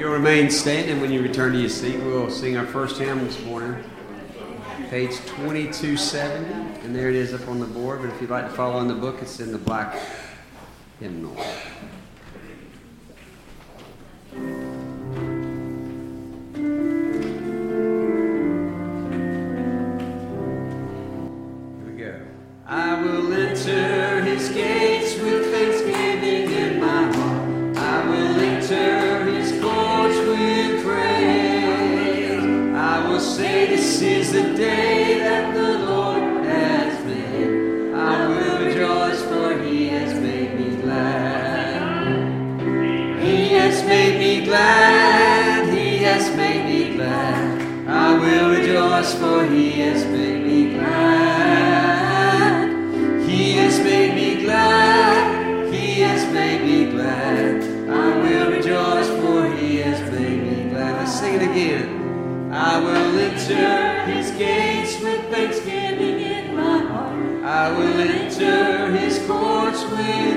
You'll remain standing when you return to your seat. We'll sing our first hymn this morning, page 2270, and there it is up on the board. But if you'd like to follow in the book, it's in the black hymnal. Here we go. I will enter his gates with thanksgiving in my heart. I will enter his courts with praise. I will say, this is the day that the Lord has made. I will rejoice, for he has made me glad. He has made me glad. He has made me glad. I will rejoice, for he has made me glad. He has made me glad. He has made me glad. I will rejoice, for he has made me glad. Let's sing it again. I will enter his gates with thanksgiving in my heart. I will enter his courts with